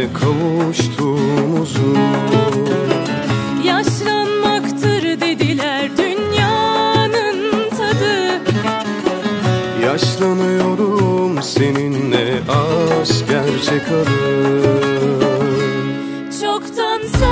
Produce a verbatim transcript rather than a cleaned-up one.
seninle kavuştuğumuzu. Yaşlanmaktır dediler dünyanın tadı. Yaşlanıyorum seninle, aşk gerçek adı.